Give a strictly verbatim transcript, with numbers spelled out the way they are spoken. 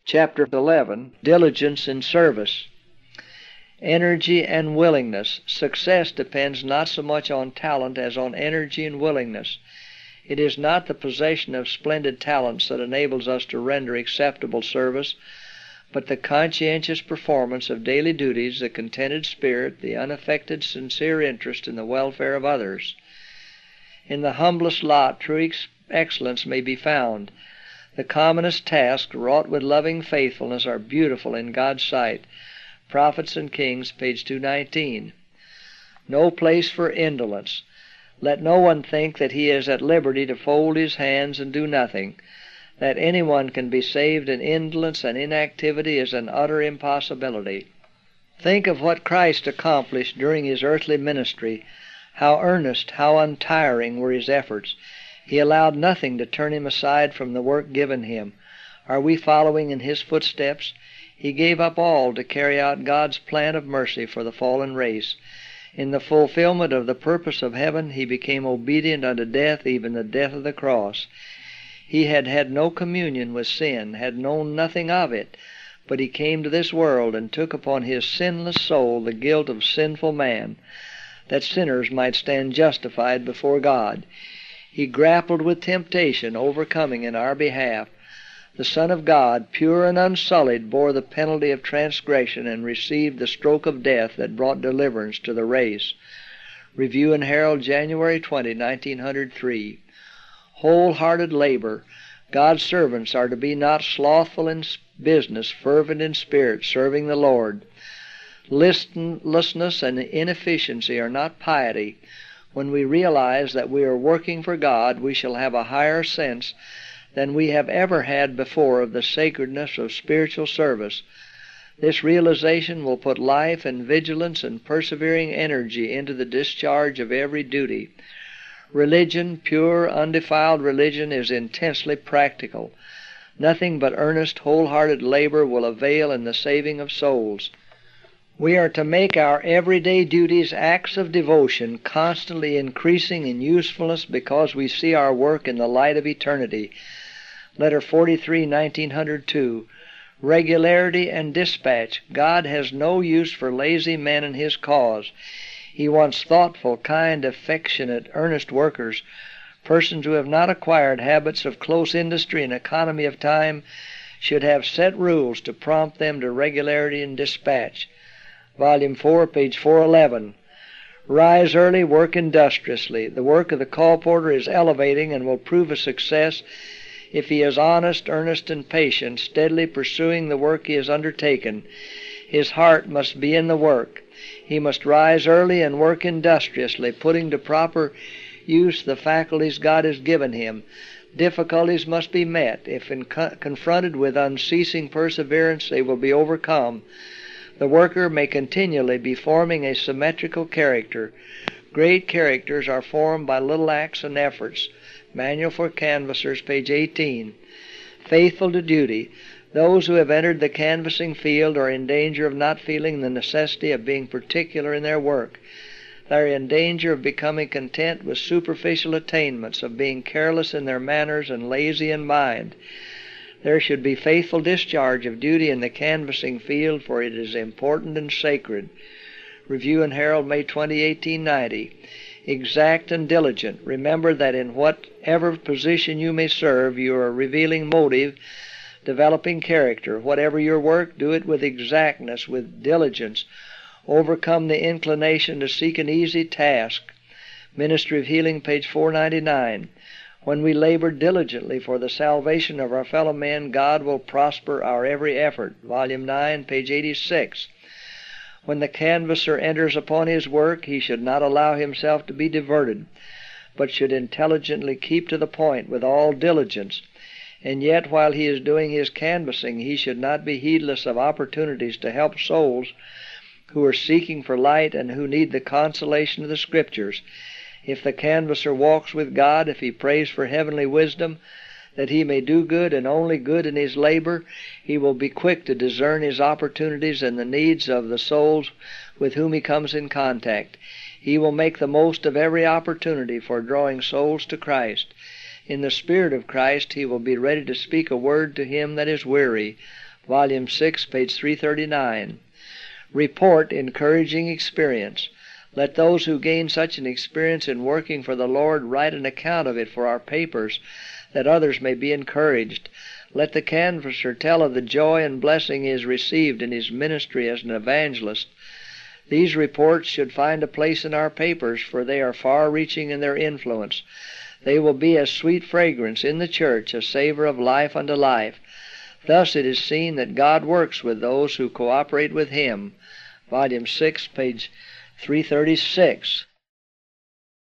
Chapter eleven, Diligence in Service. Energy and willingness. Success depends not so much on talent as on energy and willingness. It is not the possession of splendid talents that enables us to render acceptable service, but the conscientious performance of daily duties, the contented spirit, the unaffected sincere interest in the welfare of others. In the humblest lot true excellence may be found. The commonest tasks wrought with loving faithfulness are beautiful in God's sight. Prophets and Kings, page two nineteen. No place for indolence. Let no one think that he is at liberty to fold his hands and do nothing. That anyone can be saved in indolence and inactivity is an utter impossibility. Think of what Christ accomplished during his earthly ministry. How earnest, how untiring were his efforts. He allowed nothing to turn him aside from the work given him. Are we following in his footsteps? He gave up all to carry out God's plan of mercy for the fallen race. In the fulfillment of the purpose of heaven, he became obedient unto death, even the death of the cross. He had had no communion with sin, had known nothing of it, but he came to this world and took upon his sinless soul the guilt of sinful man, that sinners might stand justified before God. He grappled with temptation, overcoming in our behalf. The Son of God, pure and unsullied, bore the penalty of transgression and received the stroke of death that brought deliverance to the race. Review and Herald, January twentieth, nineteen oh three. Wholehearted labor. God's servants are to be not slothful in business, fervent in spirit, serving the Lord. Listlessness and inefficiency are not piety. When we realize that we are working for God, we shall have a higher sense than we have ever had before of the sacredness of spiritual service. This realization will put life and vigilance and persevering energy into the discharge of every duty. Religion, pure, undefiled religion, is intensely practical. Nothing but earnest, wholehearted labor will avail in the saving of souls. We are to make our everyday duties acts of devotion, constantly increasing in usefulness because we see our work in the light of eternity. Letter forty-three, nineteen oh two. Regularity and dispatch. God has no use for lazy men in his cause. He wants thoughtful, kind, affectionate, earnest workers. Persons who have not acquired habits of close industry and economy of time should have set rules to prompt them to regularity and dispatch. Volume four, page four eleven. Rise early, work industriously. The work of the colporteur is elevating and will prove a success if he is honest, earnest, and patient, steadily pursuing the work he has undertaken. His heart must be in the work. He must rise early and work industriously, putting to proper use the faculties God has given him. Difficulties must be met. If in co- confronted with unceasing perseverance, they will be overcome. The worker may continually be forming a symmetrical character. Great characters are formed by little acts and efforts. Manual for Canvassers, page eighteen. Faithful to duty. Those who have entered the canvassing field are in danger of not feeling the necessity of being particular in their work. They are in danger of becoming content with superficial attainments, of being careless in their manners and lazy in mind. There should be faithful discharge of duty in the canvassing field, for it is important and sacred. Review and Herald, May twentieth, eighteen ninety. Exact and diligent. Remember that in whatever position you may serve, you are revealing motive, developing character. Whatever your work, do it with exactness, with diligence. Overcome the inclination to seek an easy task. Ministry of Healing, page four ninety-nine. When we labor diligently for the salvation of our fellow men, God will prosper our every effort. Volume nine, page eighty-six. When the canvasser enters upon his work, he should not allow himself to be diverted, but should intelligently keep to the point with all diligence. And yet, while he is doing his canvassing, he should not be heedless of opportunities to help souls who are seeking for light and who need the consolation of the Scriptures. If the canvasser walks with God, if he prays for heavenly wisdom, that he may do good and only good in his labor, he will be quick to discern his opportunities and the needs of the souls with whom he comes in contact. He will make the most of every opportunity for drawing souls to Christ. In the Spirit of Christ, he will be ready to speak a word to him that is weary. Volume six, page three thirty-nine. Report encouraging experience. Let those who gain such an experience in working for the Lord write an account of it for our papers, that others may be encouraged. Let the canvasser tell of the joy and blessing he has received in his ministry as an evangelist. These reports should find a place in our papers, for they are far-reaching in their influence. They will be as sweet fragrance in the church, a savor of life unto life. Thus it is seen that God works with those who cooperate with Him. Volume six, page three thirty-six.